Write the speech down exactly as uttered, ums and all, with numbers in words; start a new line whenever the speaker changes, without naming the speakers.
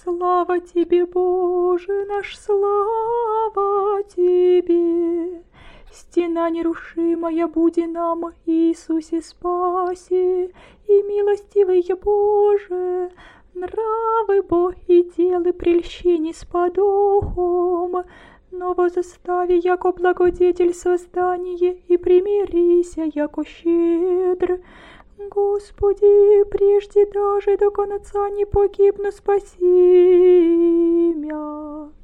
Слава Тебе, Боже наш, слава Тебе! Стена нерушимая буди нам, Иисусе спаси, и милостивый Боже, нравы Бо и делы прельщений с подохом, но возостави, яко благодетель создание, и примирися, яко щедр. Господи, прежде даже до конца не погибну, спаси мя.